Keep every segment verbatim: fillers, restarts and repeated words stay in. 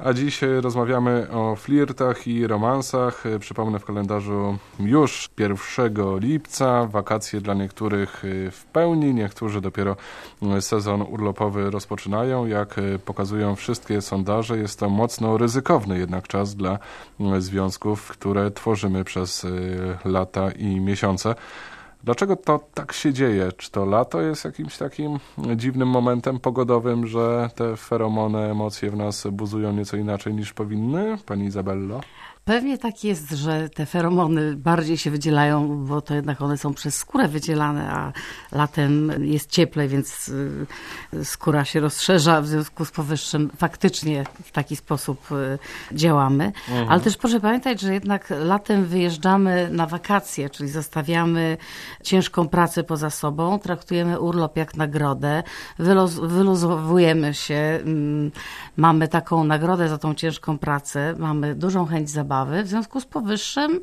A dziś rozmawiamy o flirtach i romansach. Przypomnę, w kalendarzu już pierwszego lipca, wakacje dla niektórych w pełni, niektórzy dopiero sezon urlopowy rozpoczynają. Jak pokazują wszystkie sondaże, jest to mocno ryzykowny jednak czas dla związków, które tworzymy przez lata i miesiące. Dlaczego to tak się dzieje? Czy to lato jest jakimś takim dziwnym momentem pogodowym, że te feromony, emocje w nas buzują nieco inaczej niż powinny? Pani Izabello? Pewnie tak jest, że te feromony bardziej się wydzielają, bo to jednak one są przez skórę wydzielane, a latem jest cieplej, więc skóra się rozszerza. W związku z powyższym faktycznie w taki sposób działamy. Mhm. Ale też proszę pamiętać, że jednak latem wyjeżdżamy na wakacje, czyli zostawiamy ciężką pracę poza sobą, traktujemy urlop jak nagrodę, wyluz- wyluzowujemy się, mamy taką nagrodę za tą ciężką pracę, mamy dużą chęć zabawy. W związku z powyższym,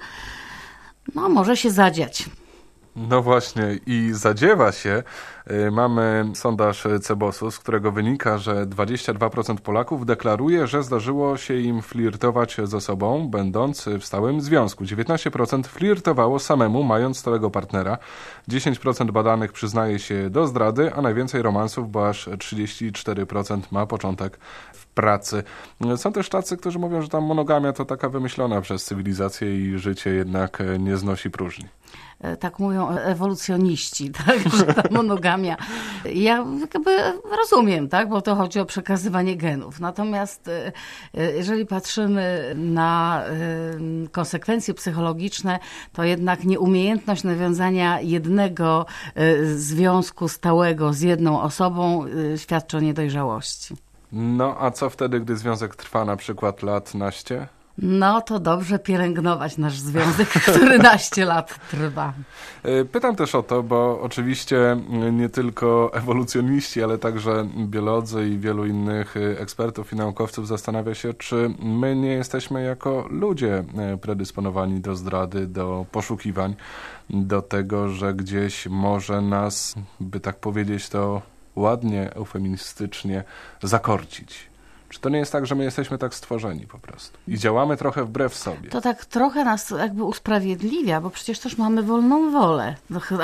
no może się zadziać. No właśnie i zadziewa się. Mamy sondaż Cebosu, z którego wynika, że dwadzieścia dwa procent Polaków deklaruje, że zdarzyło się im flirtować z osobą, będąc w stałym związku. dziewiętnaście procent flirtowało samemu, mając stałego partnera. dziesięć procent badanych przyznaje się do zdrady, a najwięcej romansów, bo aż trzydzieści cztery procent ma początek w pracy. Są też tacy, którzy mówią, że ta monogamia to taka wymyślona przez cywilizację i życie jednak nie znosi próżni. Tak mówią ewolucjoniści, tak, że ta monogamia. Ja jakby rozumiem, tak, bo to chodzi o przekazywanie genów. Natomiast jeżeli patrzymy na konsekwencje psychologiczne, to jednak nieumiejętność nawiązania jednego związku stałego z jedną osobą świadczy o niedojrzałości. No a co wtedy, gdy związek trwa na przykład lat naście? No to dobrze pielęgnować nasz związek, który naście lat trwa. Pytam też o to, bo oczywiście nie tylko ewolucjoniści, ale także biolodzy i wielu innych ekspertów i naukowców zastanawia się, czy my nie jesteśmy jako ludzie predysponowani do zdrady, do poszukiwań, do tego, że gdzieś może nas, by tak powiedzieć to ładnie, eufemistycznie, zakorcić. Czy to nie jest tak, że my jesteśmy tak stworzeni po prostu i działamy trochę wbrew sobie? To tak trochę nas jakby usprawiedliwia, bo przecież też mamy wolną wolę,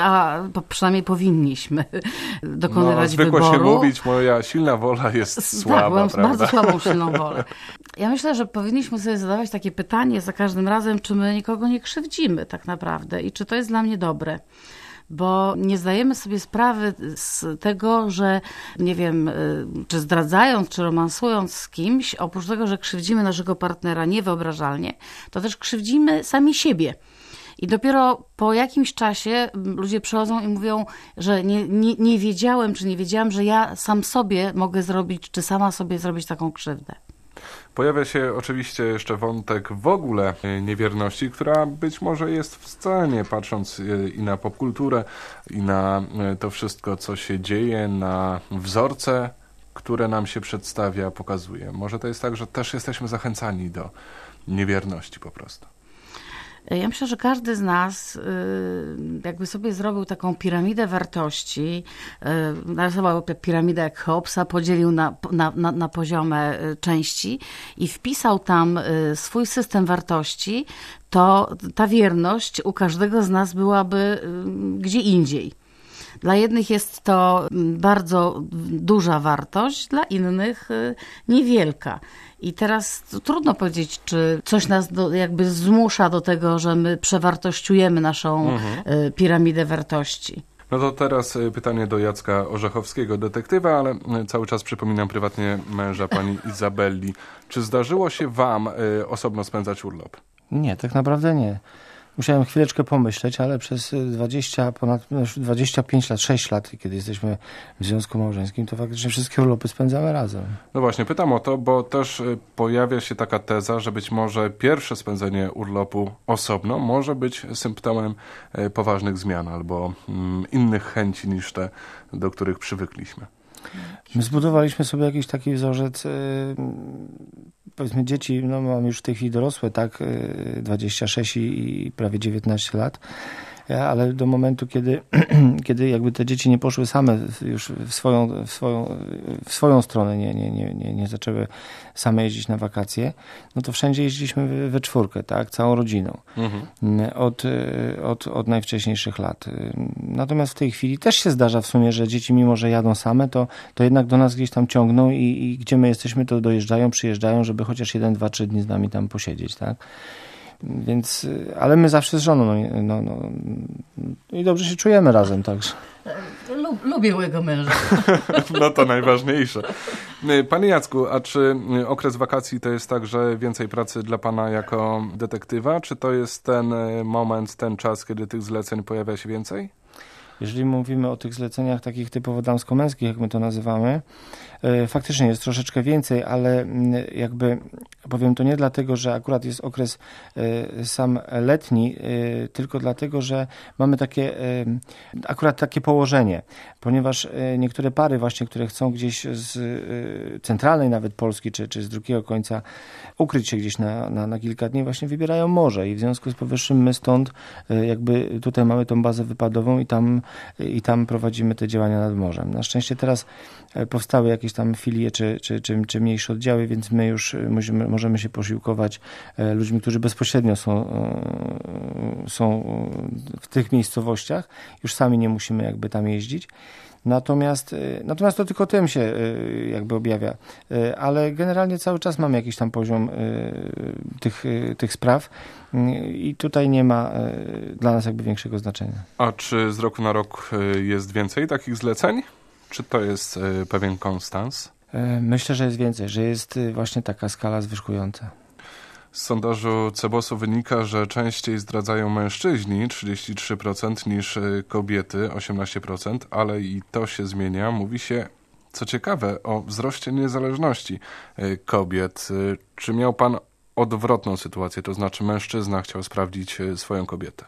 a przynajmniej powinniśmy dokonywać no, zwykło wyboru. Zwykło się mówić, moja silna wola jest słaba, tak, mam prawda? bardzo słabą silną wolę. Ja myślę, że powinniśmy sobie zadawać takie pytanie za każdym razem, czy my nikogo nie krzywdzimy tak naprawdę i czy to jest dla mnie dobre. Bo nie zdajemy sobie sprawy z tego, że nie wiem, czy zdradzając, czy romansując z kimś, oprócz tego, że krzywdzimy naszego partnera niewyobrażalnie, to też krzywdzimy sami siebie. I dopiero po jakimś czasie ludzie przychodzą i mówią, że nie, nie, nie wiedziałem, czy nie wiedziałam, że ja sam sobie mogę zrobić, czy sama sobie zrobić taką krzywdę. Pojawia się oczywiście jeszcze wątek w ogóle niewierności, która być może jest w scenie, patrząc i na popkulturę, i na to wszystko, co się dzieje, na wzorce, które nam się przedstawia, pokazuje. Może to jest tak, że też jesteśmy zachęcani do niewierności po prostu. Ja myślę, że każdy z nas jakby sobie zrobił taką piramidę wartości, narysował piramidę jak Cheopsa, podzielił na, na, na, na poziome części i wpisał tam swój system wartości, to ta wierność u każdego z nas byłaby gdzie indziej. Dla jednych jest to bardzo duża wartość, dla innych niewielka. I teraz trudno powiedzieć, czy coś nas do, jakby zmusza do tego, że my przewartościujemy naszą mhm. piramidę wartości. No to teraz pytanie do Jacka Orzechowskiego, detektywa, ale cały czas przypominam prywatnie męża pani Izabelli. Czy zdarzyło się wam osobno spędzać urlop? Nie, tak naprawdę nie. Musiałem chwileczkę pomyśleć, ale przez dwadzieścia, ponad dwadzieścia pięć lat, sześć lat, kiedy jesteśmy w związku małżeńskim, to faktycznie wszystkie urlopy spędzamy razem. No właśnie, pytam o to, bo też pojawia się taka teza, że być może pierwsze spędzenie urlopu osobno może być symptomem poważnych zmian albo innych chęci niż te, do których przywykliśmy. My zbudowaliśmy sobie jakiś taki wzorzec, powiedzmy dzieci, no mam już w tej chwili dorosłe, tak, dwadzieścia sześć i prawie dziewiętnaście lat. ale do momentu, kiedy, kiedy jakby te dzieci nie poszły same już w swoją, w swoją, w swoją stronę, nie, nie, nie, nie, nie zaczęły same jeździć na wakacje, no to wszędzie jeździliśmy we czwórkę, tak, całą rodziną. Mhm. Od, od, od najwcześniejszych lat. Natomiast w tej chwili też się zdarza w sumie, że dzieci mimo, że jadą same, to, to jednak do nas gdzieś tam ciągną i, i gdzie my jesteśmy, to dojeżdżają, przyjeżdżają, żeby chociaż jeden, dwa, trzy dni z nami tam posiedzieć, tak. Więc, ale my zawsze z żoną, no, no, no i dobrze się czujemy razem, także. Lub, lubię mojego męża. No to najważniejsze. Panie Jacku, a czy okres wakacji to jest tak, że więcej pracy dla pana jako detektywa, czy to jest ten moment, ten czas, kiedy tych zleceń pojawia się więcej? Jeżeli mówimy o tych zleceniach takich typowo damsko-męskich, jak my to nazywamy, faktycznie jest troszeczkę więcej, ale jakby powiem to nie dlatego, że akurat jest okres sam letni, tylko dlatego, że mamy takie akurat takie położenie, ponieważ niektóre pary właśnie, które chcą gdzieś z centralnej nawet Polski, czy, czy z drugiego końca ukryć się gdzieś na, na, na kilka dni, właśnie wybierają morze i w związku z powyższym my stąd jakby tutaj mamy tą bazę wypadową i tam, i tam prowadzimy te działania nad morzem. Na szczęście teraz powstały jakieś tam filie czy, czy, czy, czy mniejsze oddziały, więc my już możemy, możemy się posiłkować ludźmi, którzy bezpośrednio są, są w tych miejscowościach. Już sami nie musimy jakby tam jeździć. Natomiast, natomiast to tylko tym się jakby objawia. Ale generalnie cały czas mamy jakiś tam poziom tych, tych spraw i tutaj nie ma dla nas jakby większego znaczenia. A czy z roku na rok jest więcej takich zleceń? Czy to jest pewien konstans? Myślę, że jest więcej, że jest właśnie taka skala zwyżkująca. Z sondażu Cebosu wynika, że częściej zdradzają mężczyźni, trzydzieści trzy procent, niż kobiety, osiemnaście procent, ale i to się zmienia. Mówi się, co ciekawe, o wzroście niezależności kobiet. Czy miał pan odwrotną sytuację, to znaczy mężczyzna chciał sprawdzić swoją kobietę?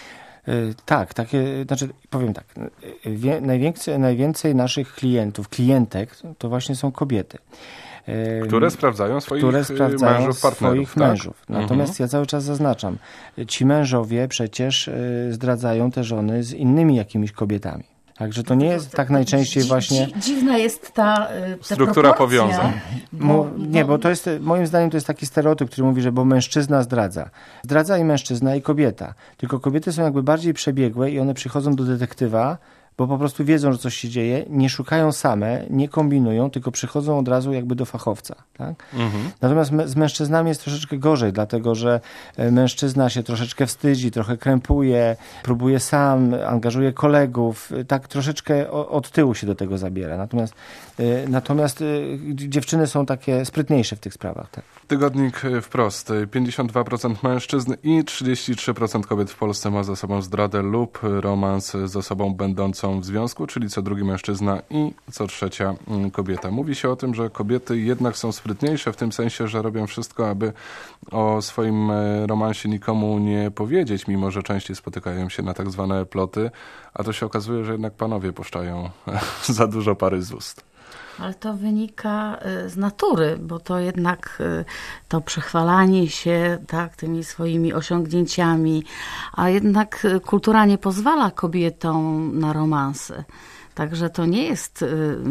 Tak, takie, znaczy powiem tak, wie, najwięcej, najwięcej naszych klientów, klientek to właśnie są kobiety. Które sprawdzają swoich które sprawdzają mężów, partnerów. Swoich tak? mężów. Natomiast mhm. ja cały czas zaznaczam, ci mężowie przecież zdradzają te żony z innymi jakimiś kobietami. Także to nie jest tak najczęściej właśnie... Dziwna jest ta, ta struktura proporcja. powiązań. Bo, nie, bo to jest, moim zdaniem to jest taki stereotyp, który mówi, że bo mężczyzna zdradza. Zdradza i mężczyzna, i kobieta. Tylko kobiety są jakby bardziej przebiegłe i one przychodzą do detektywa, bo po prostu wiedzą, że coś się dzieje, nie szukają same, nie kombinują, tylko przychodzą od razu jakby do fachowca. Tak? Mhm. Natomiast z mężczyznami jest troszeczkę gorzej, dlatego że mężczyzna się troszeczkę wstydzi, trochę krępuje, próbuje sam, angażuje kolegów, tak troszeczkę od tyłu się do tego zabiera. Natomiast, natomiast dziewczyny są takie sprytniejsze w tych sprawach. Tak? Tygodnik Wprost. pięćdziesiąt dwa procent mężczyzn i trzydzieści trzy procent kobiet w Polsce ma za sobą zdradę lub romans z osobą będącą w związku, czyli co drugi mężczyzna i co trzecia kobieta. Mówi się o tym, że kobiety jednak są sprytniejsze w tym sensie, że robią wszystko, aby o swoim romansie nikomu nie powiedzieć, mimo że częściej spotykają się na tak zwane ploty, a to się okazuje, że jednak panowie puszczają za dużo pary z ust. Ale to wynika z natury, bo to jednak to przechwalanie się tak, tymi swoimi osiągnięciami, a jednak kultura nie pozwala kobietom na romanse. Także to nie jest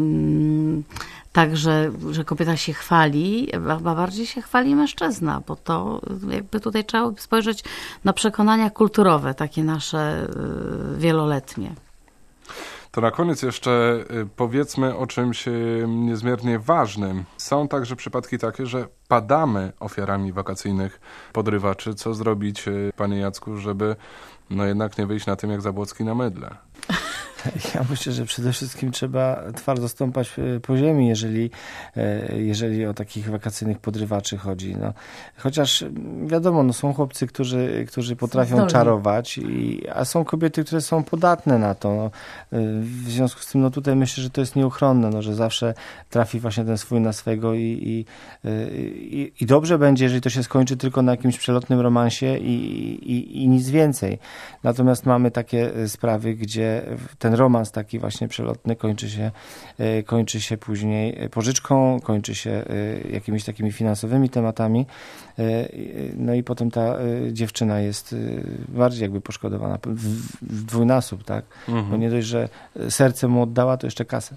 um, tak, że, że kobieta się chwali, a bardziej się chwali mężczyzna, bo to jakby tutaj trzeba spojrzeć na przekonania kulturowe, takie nasze wieloletnie. To na koniec jeszcze powiedzmy o czymś niezmiernie ważnym. Są także przypadki takie, że padamy ofiarami wakacyjnych podrywaczy. Co zrobić, panie Jacku, żeby no jednak nie wyjść na tym jak Zabłocki na mydle? Ja myślę, że przede wszystkim trzeba twardo stąpać po ziemi, jeżeli, jeżeli o takich wakacyjnych podrywaczy chodzi. No, chociaż wiadomo, no, są chłopcy, którzy, którzy potrafią Zdolni. czarować, i, a są kobiety, które są podatne na to. No, w związku z tym no, tutaj myślę, że to jest nieuchronne, no, że zawsze trafi właśnie ten swój na swego i, i, i, i dobrze będzie, jeżeli to się skończy tylko na jakimś przelotnym romansie i, i, i nic więcej. Natomiast mamy takie sprawy, gdzie ten ten romans taki właśnie przelotny kończy się, kończy się później pożyczką, kończy się jakimiś takimi finansowymi tematami. No i potem ta dziewczyna jest bardziej jakby poszkodowana w, w dwójnasób, tak? Mhm. Bo nie dość, że serce mu oddała, to jeszcze kasę.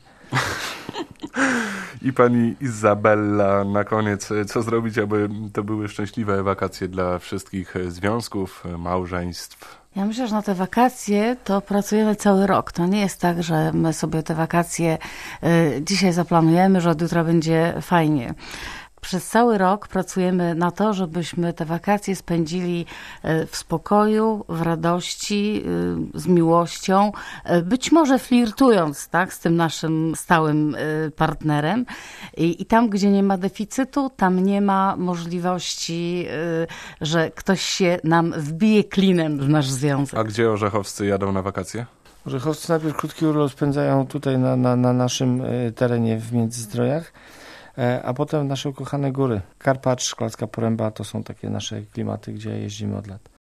I pani Izabella na koniec, co zrobić, aby to były szczęśliwe wakacje dla wszystkich związków, małżeństw? Ja myślę, że na te wakacje to pracujemy cały rok. To nie jest tak, że my sobie te wakacje y, dzisiaj zaplanujemy, że od jutra będzie fajnie. Przez cały rok pracujemy na to, żebyśmy te wakacje spędzili w spokoju, w radości, z miłością, być może flirtując, tak, z tym naszym stałym partnerem. I, i tam, gdzie nie ma deficytu, tam nie ma możliwości, że ktoś się nam wbije klinem w nasz związek. A gdzie orzechowscy jadą na wakacje? Orzechowcy najpierw krótki urlop spędzają tutaj na, na, na naszym terenie w Międzyzdrojach, a potem nasze ukochane góry. Karpacz, Szklarska Poręba to są takie nasze klimaty, gdzie jeździmy od lat.